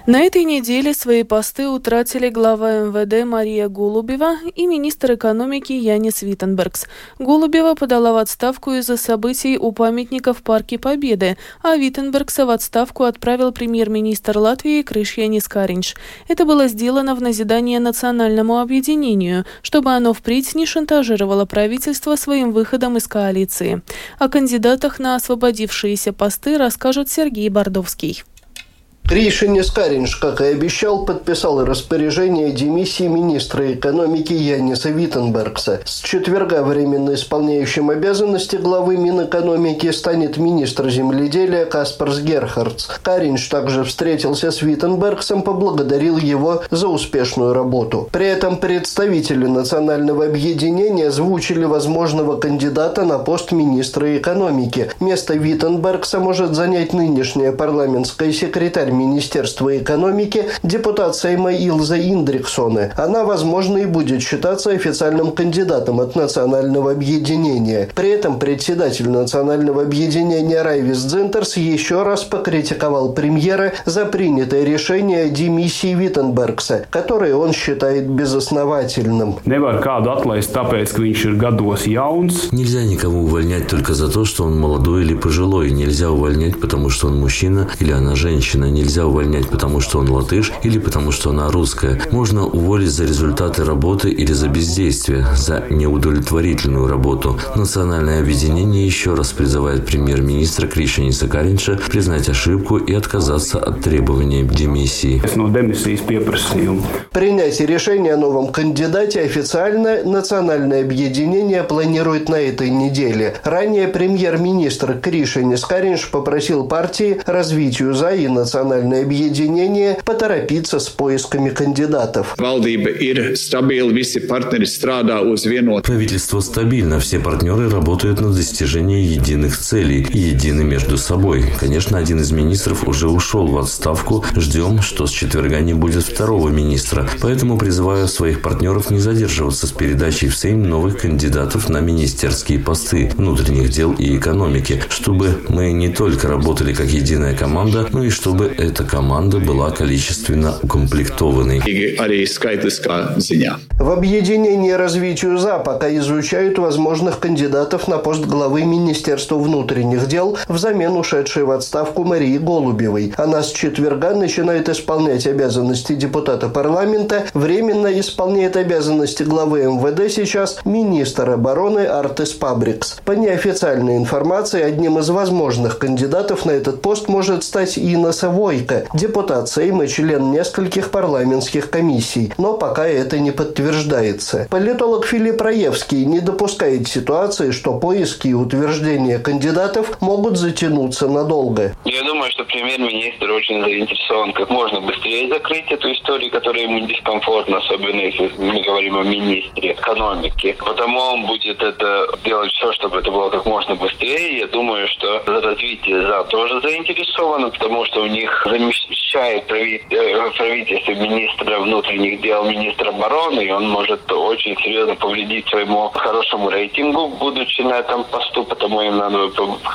На этой неделе свои посты утратили глава МВД Мария Голубева и министр экономики Янис Виттенбергс. Голубева подала в отставку из-за событий у памятника в Парке Победы, а Виттенбергса в отставку отправил премьер-министр Латвии Кришьянис Кариньш. Это было сделано в назидание национальному объединению, чтобы оно впредь не шантажировало правительство своим выходом из коалиции. О кандидатах на освободившиеся посты расскажет Сергей Бардовский. Кришьянис Кариньш, как и обещал, подписал распоряжение о демиссии министра экономики Яниса Виттенбергса. С четверга временно исполняющим обязанности главы Минэкономики станет министр земледелия Каспарс Герхардс. Кариньш также встретился с Виттенбергсом, поблагодарил его за успешную работу. При этом представители национального объединения озвучили возможного кандидата на пост министра экономики. Место Виттенбергса может занять нынешняя парламентская секретарь Министерства экономики, депутат Сейма Илза Индриксоне. Она, возможно, и будет считаться официальным кандидатом от национального объединения. При этом председатель национального объединения Райвис Дзинтерс еще раз покритиковал премьера за принятое решение о демиссии Виттенбергса, которое он считает безосновательным. Нельзя никого увольнять только за то, что он молодой или пожилой. Нельзя увольнять, потому что он мужчина или она женщина. Нельзя увольнять, потому что он латыш или потому что она русская. Можно уволить за результаты работы или за бездействие, за неудовлетворительную работу. Национальное объединение еще раз призывает премьер-министра Кришьяниса Кариньша признать ошибку и отказаться от требования демиссии. Принятие решения о новом кандидате официально национальное объединение планирует на этой неделе. Ранее премьер-министр Кришьянис Кариньш попросил партии «Развитию за» и национальное объединение поторопиться с поисками кандидатов. Правительство стабильно, все партнеры работают на достижение единых целей и едины между собой. Конечно, один из министров уже ушел в отставку. Ждем, что с четверга не будет второго министра. Поэтому призываю своих партнеров не задерживаться с передачей в Сейм новых кандидатов на министерские посты внутренних дел и экономики, чтобы мы не только работали как единая команда, но и чтобы эта команда была количественно укомплектованной. В объединении «Развитию за» пока изучают возможных кандидатов на пост главы Министерства внутренних дел взамен ушедшей в отставку Марии Голубевой. Она с четверга начинает исполнять обязанности депутата парламента. Временно исполняет обязанности главы МВД сейчас министр обороны Артис Пабрикс. По неофициальной информации, одним из возможных кандидатов на этот пост может стать Инесса Войко, депутат Сейма, член нескольких парламентских комиссий. Но пока это не подтверждается. Политолог Филипп Раевский не допускает ситуации, что поиски и утверждения кандидатов могут затянуться надолго. Я думаю, что премьер-министр очень заинтересован как можно быстрее закрыть эту историю, которая ему дискомфортна, особенно если мы говорим о министре экономики. Потому он будет это делать все, чтобы это было как можно быстрее. Я думаю, что развитие за тоже заинтересовано, потому что у них замещает правительство министра внутренних дел, министра обороны, и он может очень серьезно повредить своему хорошему рейтингу, будучи на этом посту, потому им надо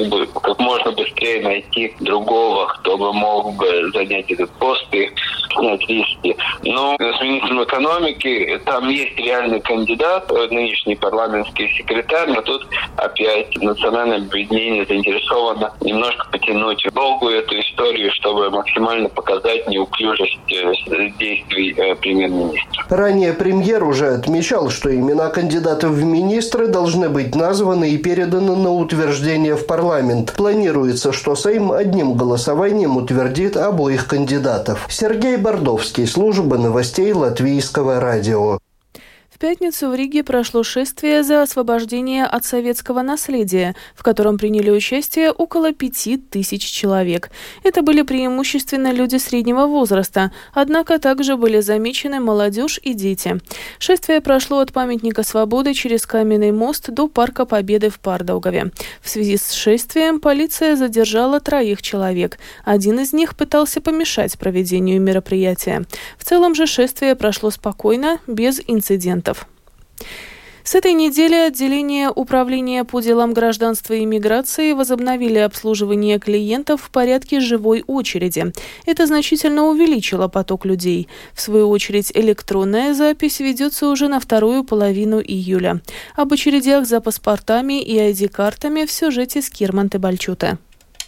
как можно быстрее найти другого, кто бы мог бы занять этот пост и снять риски. Но с министром экономики там есть реальный кандидат, нынешний парламентский секретарь, но тут опять национальное объединение заинтересовано немножко потянуть долгую эту историю, чтобы максимально показать неуклюжесть действий премьер-министра. Ранее премьер уже отмечал, что имена кандидатов в министры должны быть названы и переданы на утверждение в парламент. Планируется, что Сейм одним голосованием утвердит обоих кандидатов. Сергей Бардовский, служба новостей Латвийского радио. В пятницу в Риге прошло шествие за освобождение от советского наследия, в котором приняли участие около 5000 человек. Это были преимущественно люди среднего возраста, однако также были замечены молодежь и дети. Шествие прошло от памятника Свободы через Каменный мост до Парка Победы в Пардаугаве. В связи с шествием полиция задержала 3 человек. Один из них пытался помешать проведению мероприятия. В целом же шествие прошло спокойно, без инцидентов. С этой недели отделение Управления по делам гражданства и миграции возобновили обслуживание клиентов в порядке живой очереди. Это значительно увеличило поток людей. В свою очередь, электронная запись ведется уже на вторую половину июля. Об очередях за паспортами и ID-картами в сюжете с Кирманты Бальчута.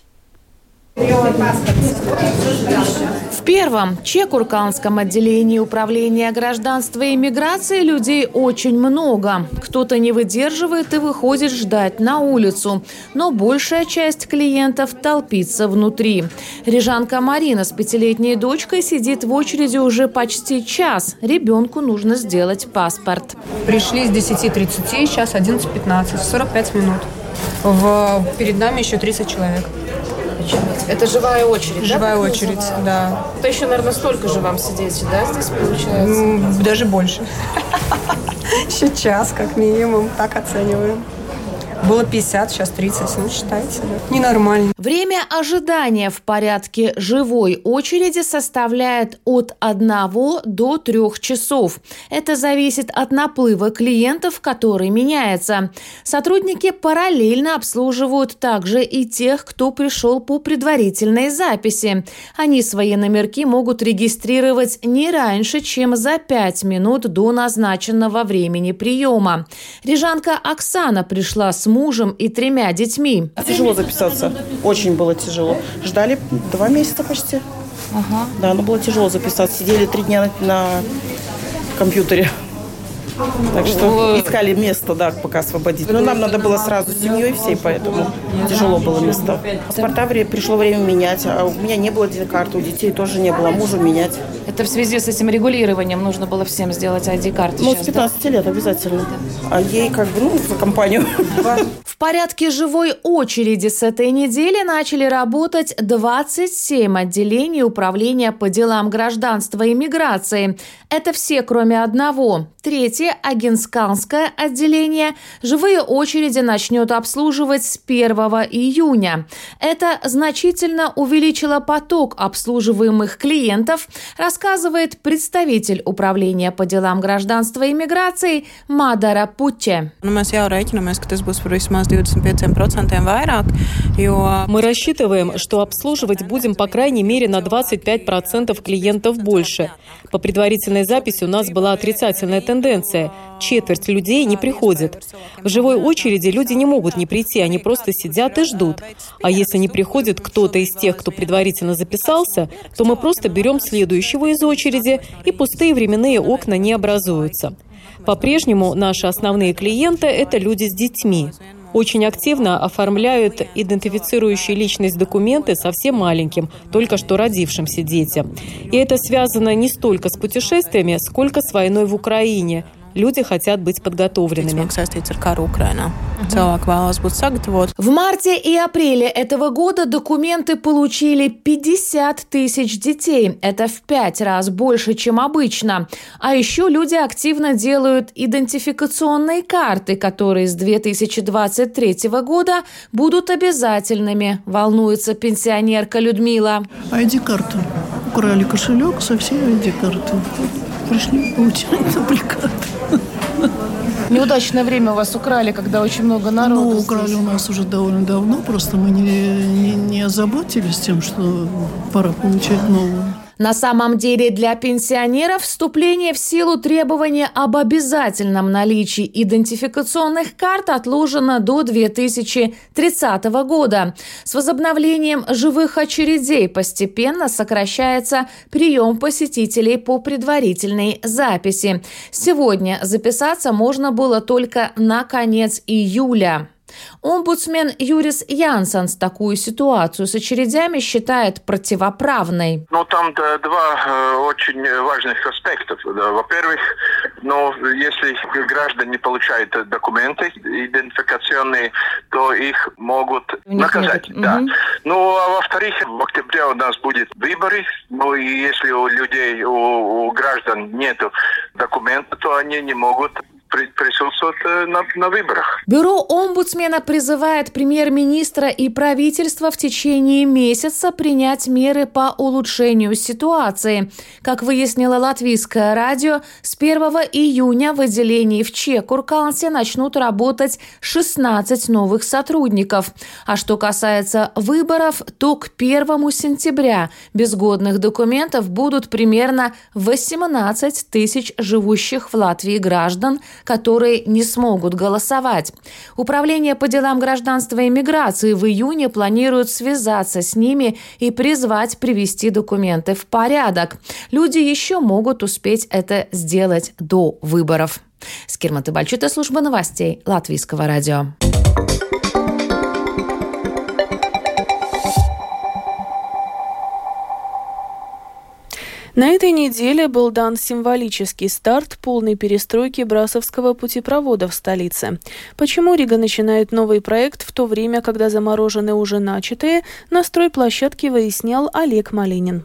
В первом Чекурканском отделении Управления гражданства и миграции людей очень много. Кто-то не выдерживает и выходит ждать на улицу. Но большая часть клиентов толпится внутри. Рижанка Марина с 5-летней дочкой сидит в очереди уже почти час. Ребенку нужно сделать паспорт. Пришли с 10:30, сейчас 11:15, 45 минут. Перед нами еще 30 человек. Это живая очередь, Живая очередь, да. Это еще, наверное, столько же вам сидеть, да, здесь получается? Даже больше. Еще час, как минимум, так оцениваем. Было 50, сейчас 30, ну, считайте, да. Ненормально. Время ожидания в порядке живой очереди составляет от 1 до 3 часов. Это зависит от наплыва клиентов, который меняется. Сотрудники параллельно обслуживают также и тех, кто пришел по предварительной записи. Они свои номерки могут регистрировать не раньше, чем за 5 минут до назначенного времени приема. Рижанка Оксана пришла с мужем и 3 детьми. Тяжело записаться. Очень было тяжело. Ждали 2 месяца почти. Ага. Да, но было тяжело записаться. Сидели 3 дня на компьютере. Так что искали место, да, пока освободить. Но нам надо было сразу с семьей всей, поэтому тяжело было место. Паспорта пришло время менять. А у меня не было ID-карты, у детей тоже не было. Мужу менять. Это в связи с этим регулированием нужно было всем сделать ID-карты? Ну, с 15 лет обязательно. А ей как бы, за компанию. В порядке живой очереди с этой недели начали работать 27 отделений Управления по делам гражданства и миграции. Это все, кроме одного. Третье, Агинсканское отделение, живые очереди начнет обслуживать с 1 июня. Это значительно увеличило поток обслуживаемых клиентов, рассказывает представитель Управления по делам гражданства и миграции Мадара Путче. Мы рассчитываем, что обслуживать будем по крайней мере на 25% клиентов больше. По предварительной записи у нас была отрицательная тенденция. Четверть людей не приходит. В живой очереди люди не могут не прийти, они просто сидят и ждут. А если не приходит кто-то из тех, кто предварительно записался, то мы просто берем следующего из очереди, и пустые временные окна не образуются. По-прежнему наши основные клиенты – это люди с детьми. Очень активно оформляют идентифицирующие личность документы совсем маленьким, только что родившимся детям. И это связано не столько с путешествиями, сколько с войной в Украине. Люди хотят быть подготовленными. В марте и апреле этого года документы получили 50 тысяч детей. Это в 5 раз больше, чем обычно. А еще люди активно делают идентификационные карты, которые с 2023 года будут обязательными, волнуется пенсионерка Людмила. ID-карта. Украли кошелек со всей ID-карты. Пришли получать дубликат. Неудачное время у вас украли, когда очень много народу. Ну, украли у нас уже довольно давно, просто мы не озаботились тем, что пора получать новую. На самом деле для пенсионеров вступление в силу требования об обязательном наличии идентификационных карт отложено до 2030 года. С возобновлением живых очередей постепенно сокращается прием посетителей по предварительной записи. Сегодня записаться можно было только на конец июля. Омбудсмен Юрис Янсенс такую ситуацию с очередями считает противоправной. Там 2 очень важных аспекта. Во-первых, если граждане получают документы идентификационные, то их могут наказать. Да. А во-вторых, в октябре у нас будут выборы. И если у людей, у граждан нет документов, то они не могут присутствовать на выборах. Бюро омбудсмена призывает премьер-министра и правительство в течение месяца принять меры по улучшению ситуации. Как выяснило Латвийское радио, с 1 июня в отделении в Чекуркалсе начнут работать 16 новых сотрудников. А что касается выборов, то к 1 сентября без годных документов будут примерно 18 тысяч живущих в Латвии граждан, которые не смогут голосовать. Управление по делам гражданства и миграции в июне планирует связаться с ними и призвать привести документы в порядок. Люди еще могут успеть это сделать до выборов. Скирмата Бальчута, служба новостей Латвийского радио. На этой неделе был дан символический старт полной перестройки Брасовского путепровода в столице. Почему Рига начинает новый проект в то время, когда заморожены уже начатые, на стройплощадке выяснял Олег Малинин.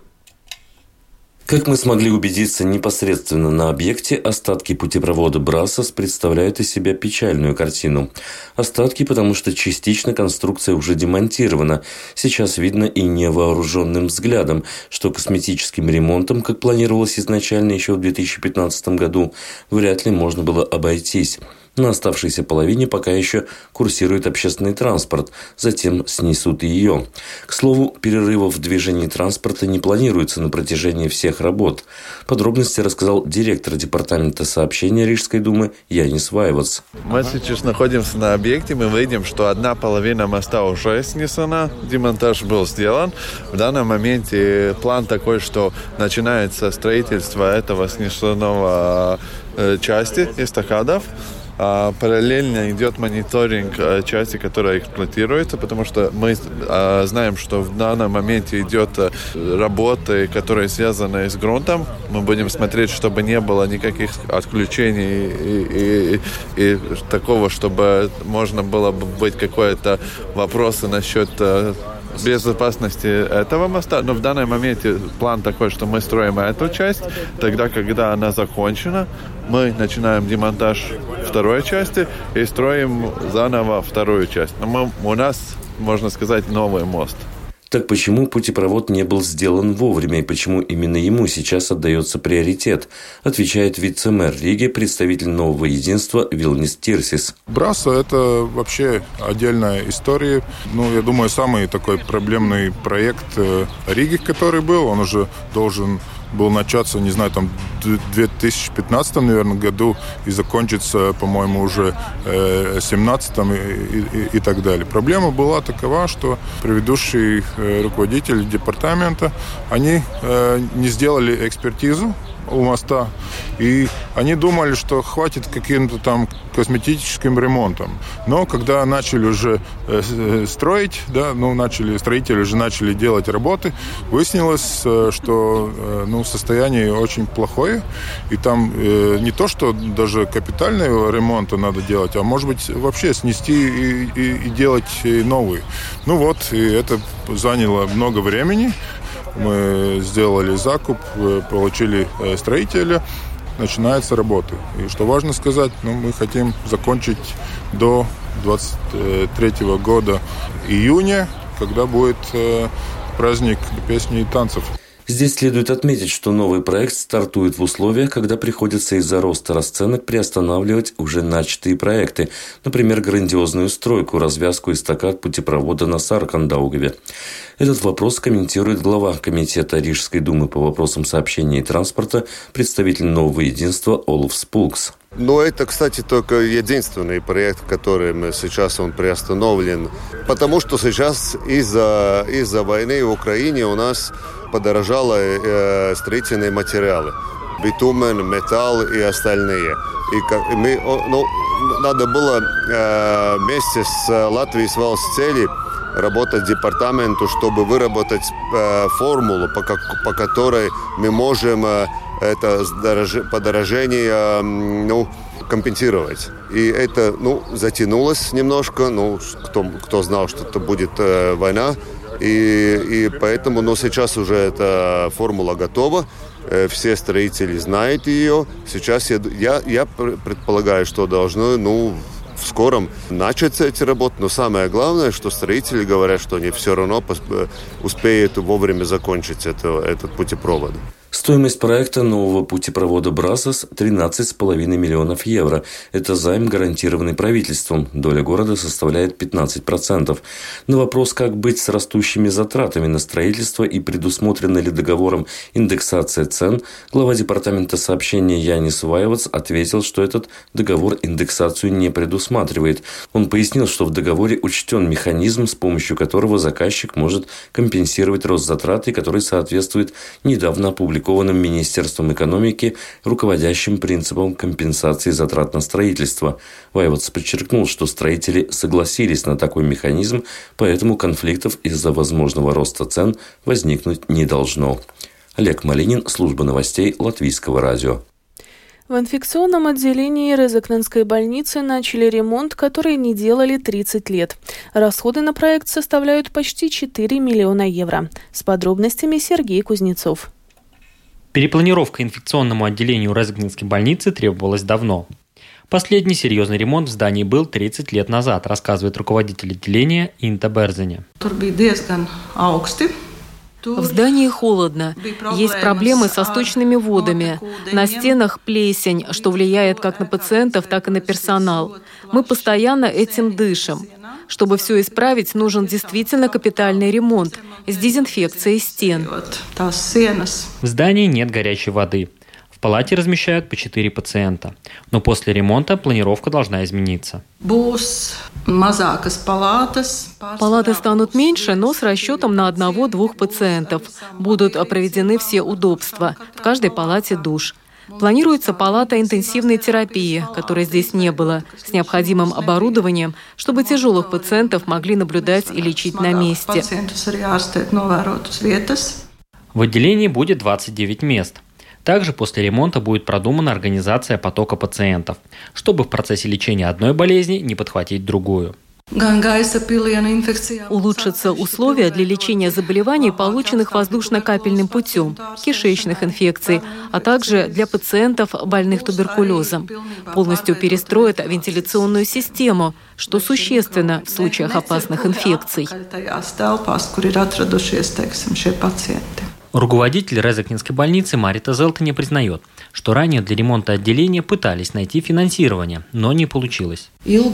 Как мы смогли убедиться непосредственно на объекте, остатки путепровода Брасос представляют из себя печальную картину. Остатки, потому что частично конструкция уже демонтирована. Сейчас видно и невооруженным взглядом, что косметическим ремонтом, как планировалось изначально еще в 2015 году, вряд ли можно было обойтись. На оставшейся половине пока еще курсирует общественный транспорт, затем снесут ее. К слову, перерывов в движении транспорта не планируется на протяжении всех работ. Подробности рассказал директор департамента сообщения Рижской думы Янис Вайвац. Мы сейчас находимся на объекте, мы видим, что одна половина моста уже снесена, демонтаж был сделан. В данном моменте план такой, что начинается строительство этого снесенного части эстакадов. Параллельно идет мониторинг части, которая эксплуатируется, потому что мы знаем, что в данном моменте идет работы, которые связаны с грунтом. Мы будем смотреть, чтобы не было никаких отключений и такого, чтобы можно было быть какие-то вопросы насчет безопасности этого моста. Но в данном моменте план такой, что мы строим эту часть. Тогда, когда она закончена, мы начинаем демонтаж второй части и строим заново вторую часть. Но у нас, можно сказать, новый мост. Так почему путепровод не был сделан вовремя и почему именно ему сейчас отдается приоритет, отвечает вице-мэр Риги, представитель Нового единства Вилнис Тирсис. Браса – это вообще отдельная история. Я думаю, самый такой проблемный проект Риги, который был, он уже должен был начаться, не знаю, там в 2015, наверное, году и закончиться, по-моему, уже в 2017 и так далее. Проблема была такова, что предыдущие руководители департамента, они не сделали экспертизу у моста, и они думали, что хватит каким-то там косметическим ремонтом. Но когда начали уже строить, строители уже начали делать работы, выяснилось, что состояние очень плохое, и там не то, что даже капитального ремонта надо делать, а может быть вообще снести и делать новый. И это заняло много времени. Мы сделали закуп, получили строителя, начинается работа. И что важно сказать, мы хотим закончить до 23 года июня, когда будет праздник песни и танцев. Здесь следует отметить, что новый проект стартует в условиях, когда приходится из-за роста расценок приостанавливать уже начатые проекты, например, грандиозную стройку, развязку эстакад путепровода на Саркандаугаве. Этот вопрос комментирует глава комитета Рижской думы по вопросам сообщения и транспорта, представитель Нового единства Олаф Спулкс. Это, кстати, только единственный проект, который сейчас он приостановлен, потому что сейчас из-за войны в Украине у нас подорожали строительные материалы, битумен, металл и остальные. И надо было вместе с Латвией Valsts работать департаменту, чтобы выработать формулу, по которой мы можем это подорожение компенсировать. И это затянулось немножко. Кто знал, что это будет война. И поэтому, сейчас уже эта формула готова. все строители знают ее. Сейчас я предполагаю, что должно, в скором начаться эти работы, но самое главное, что строители говорят, что они все равно успеют вовремя закончить этот путепровод. Стоимость проекта нового путепровода «Брасос» – 13,5 миллионов евро. Это займ, гарантированный правительством. Доля города составляет 15%. На вопрос, как быть с растущими затратами на строительство и предусмотрена ли договором индексация цен, глава департамента сообщения Янис Ваевац ответил, что этот договор индексацию не предусматривает. Он пояснил, что в договоре учтен механизм, с помощью которого заказчик может компенсировать рост затрат, который соответствует недавно опубликованному Министерством экономики руководящим принципам компенсации затрат на строительство. Ваевац подчеркнул, что строители согласились на такой механизм, поэтому конфликтов из-за возможного роста цен возникнуть не должно. Олег Малинин, служба новостей Латвийского радио. В инфекционном отделении Резекненской больницы начали ремонт, который не делали 30 лет. Расходы на проект составляют почти 4 миллиона евро. С подробностями Сергей Кузнецов. Перепланировка инфекционному отделению Резекненской больницы требовалась давно. Последний серьезный ремонт в здании был 30 лет назад, рассказывает руководитель отделения Инта Берзене. В здании холодно. Есть проблемы со сточными водами. На стенах плесень, что влияет как на пациентов, так и на персонал. Мы постоянно этим дышим. Чтобы все исправить, нужен действительно капитальный ремонт с дезинфекцией стен. В здании нет горячей воды. В палате размещают по 4 пациента. Но после ремонта планировка должна измениться. Палаты станут меньше, но с расчетом на 1-2 пациентов. Будут проведены все удобства. В каждой палате душ. Планируется палата интенсивной терапии, которой здесь не было, с необходимым оборудованием, чтобы тяжелых пациентов могли наблюдать и лечить на месте. В отделении будет 29 мест. Также после ремонта будет продумана организация потока пациентов, чтобы в процессе лечения одной болезни не подхватить другую. Улучшатся условия для лечения заболеваний, полученных воздушно-капельным путем, кишечных инфекций, а также для пациентов, больных туберкулезом. Полностью перестроят вентиляционную систему, что существенно в случаях опасных инфекций. Руководитель Резекненской больницы Марита Зелтане признает, что ранее для ремонта отделения пытались найти финансирование, но не получилось.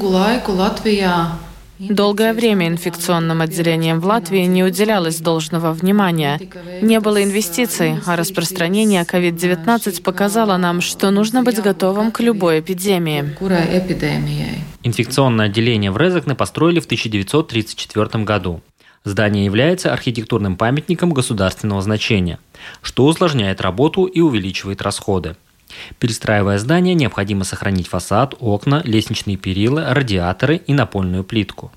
Долгое время инфекционным отделениям в Латвии не уделялось должного внимания. Не было инвестиций, а распространение COVID-19 показало нам, что нужно быть готовым к любой эпидемии. Инфекционное отделение в Резекне построили в 1934 году. Здание является архитектурным памятником государственного значения, что усложняет работу и увеличивает расходы. Перестраивая здание, необходимо сохранить фасад, окна, лестничные перила, радиаторы и напольную плитку.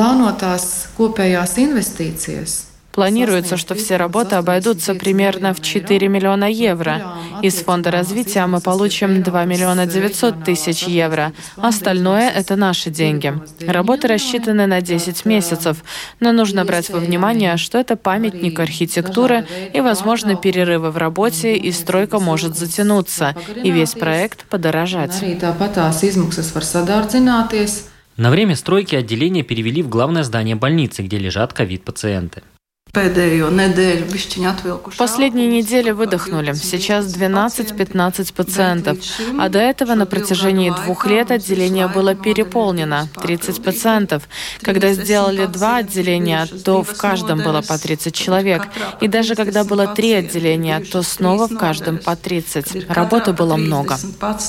Планируется, что все работы обойдутся примерно в 4 миллиона евро. Из фонда развития мы получим 2 миллиона 900 тысяч евро. Остальное — это наши деньги. Работы рассчитаны на 10 месяцев, но нужно брать во внимание, что это памятник архитектуры, и, возможно, перерывы в работе, и стройка может затянуться, и весь проект подорожать. На время стройки отделение перевели в главное здание больницы, где лежат ковид-пациенты. Последние недели выдохнули. Сейчас 12-15 пациентов. А до этого на протяжении 2 лет отделение было переполнено. 30 пациентов. Когда сделали 2 отделения, то в каждом было по 30 человек. И даже когда было 3 отделения, то снова в каждом по 30. Работы было много.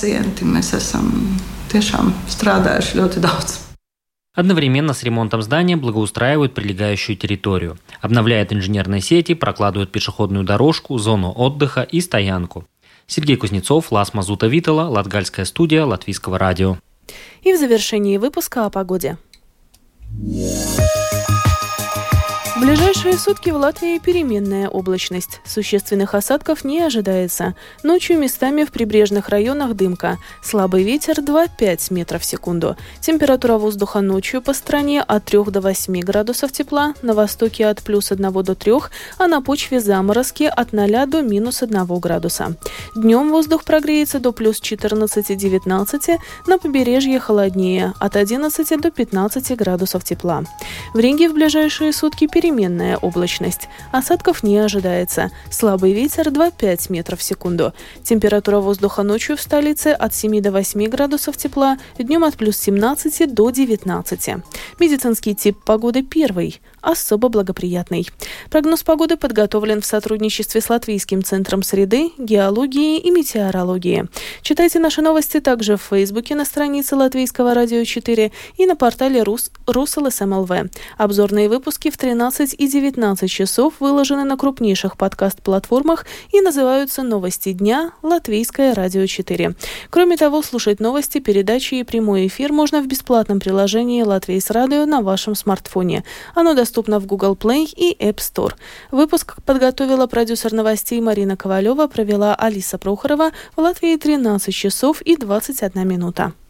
Одновременно с ремонтом здания благоустраивают прилегающую территорию, обновляют инженерные сети, прокладывают пешеходную дорожку, зону отдыха и стоянку. Сергей Кузнецов, Лас Мазута Витала, Латгальская студия Латвийского радио. И в завершении выпуска о погоде. В ближайшие сутки в Латвии переменная облачность. Существенных осадков не ожидается. Ночью местами в прибрежных районах дымка. Слабый ветер 2-5 метров в секунду. Температура воздуха ночью по стране от 3 до 8 градусов тепла, на востоке от +1 до 3, а на почве заморозки от 0 до -1 градуса. Днем воздух прогреется до +14-19, на побережье холоднее от 11 до 15 градусов тепла. В Риге в ближайшие сутки переменная облачность. Осадков не ожидается. Слабый ветер 2-5 метров в секунду. Температура воздуха ночью в столице от 7 до 8 градусов тепла, днем от +17 до 19. Медицинский тип погоды первый, особо благоприятный. Прогноз погоды подготовлен в сотрудничестве с Латвийским центром среды, геологии и метеорологии. Читайте наши новости также в Фейсбуке на странице Латвийского радио 4 и на портале РусЛСМ.ЛВ. Обзорные выпуски в 13 и 19 часов выложены на крупнейших подкаст-платформах и называются «Новости дня. Латвийское радио 4». Кроме того, слушать новости, передачи и прямой эфир можно в бесплатном приложении «Латвийс Радио» на вашем смартфоне. Оно доступно в Google Play и App Store. Выпуск подготовила продюсер новостей Марина Ковалева, провела Алиса Прохорова. В Латвии 13 часов и 21 минута.